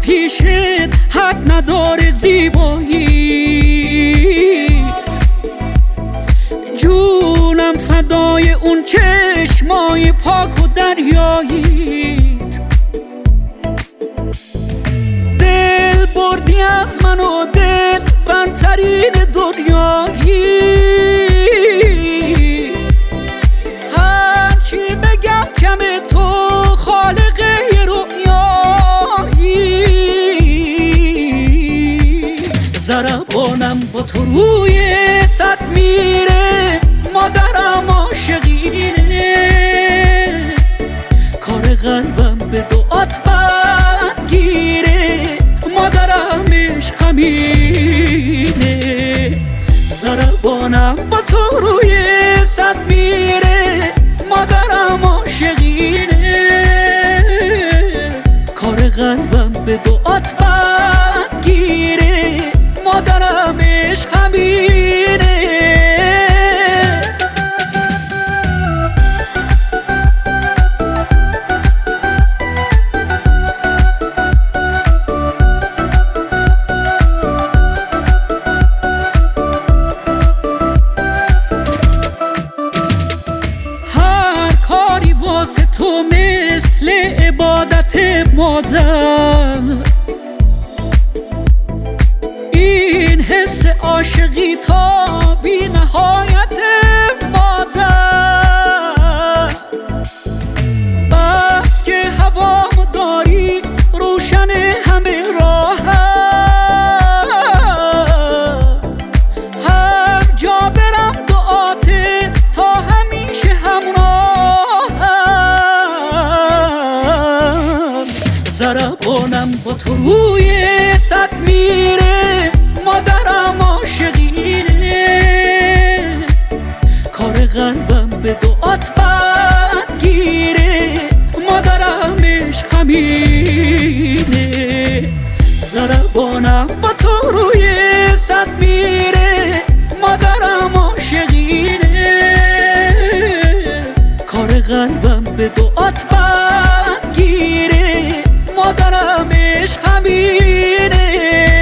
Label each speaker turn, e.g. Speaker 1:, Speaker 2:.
Speaker 1: پیشت حد نداره زیباییت، جونم فدای اون چشمای پاک و دریاییت. دل بردی از من و دل برترین دنیایی، هرچی بگم کمه تو خالق رویایی. ضربانم با تو روی سد میره، مادرم عاشقینه، کار قلبم به دعات برگیره، مادرم عشق همینه. ضربانم با تو روی سد میره، مادرم عاشقینه، کار قلبم به دعات برگیره، مادرم عشق همینه. تو مثل عبادت مادر، این حس عاشقی تا بی نهایت مادر. بس که هوام داری روشن همه راهم، هر جا برم دعاته تا همیشه همراهم. ضربانم با تو روی سد میره، مادرم عاشقینه، کار قلبم به دعات برگیره، مادرم عشق همینه. ضربانم با تو روی سد میره، مادرم عاشقینه، کار قلبم به دعات برگیره، مادرم عشق همینه.